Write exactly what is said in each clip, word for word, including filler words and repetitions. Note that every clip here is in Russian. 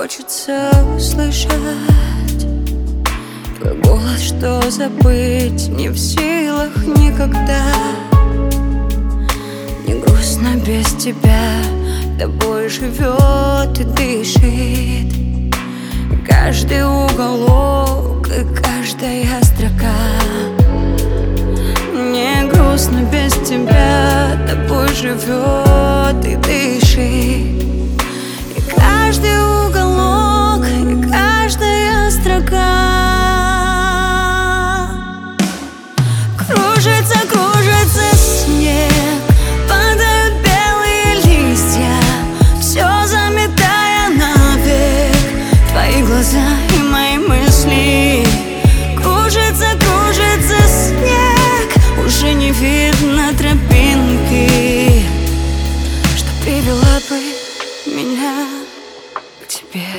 хочется услышать твой голос, что забыть не в силах никогда. Не грустно без тебя, тобой живет и дышит каждый уголок и каждая строка. Не грустно без тебя, тобой живет и дышит и каждый уголок и каждая строка. Кружится, кружится снег, падают белые листья, все заметая навек твои глаза и мои мысли. Кружится, кружится снег, уже не видно тропинки, что привела бы меня к тебе.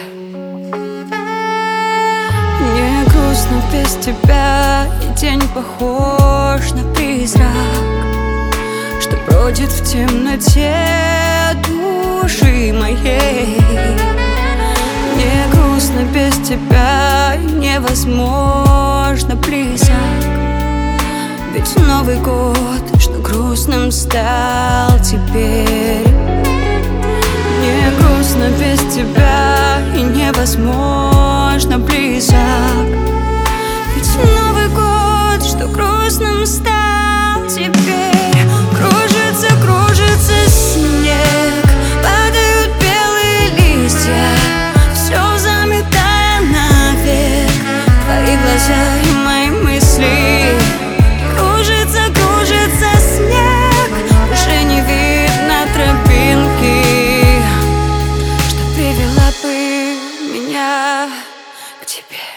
Мне грустно без тебя, и день похож на призрак, что бродит в темноте души моей. Мне грустно без тебя, невозможно близок, ведь Новый год, что грустным стал теперь. Мне грустно без тебя и невозможно близок, ведь Новый год, что грустным стал теперь. Кружится, кружится снег, падают белые листья, все заметая навек твои глаза и мои мысли. Кружится, кружится снег, уже не видно тропинки, что привела бы меня к тебе.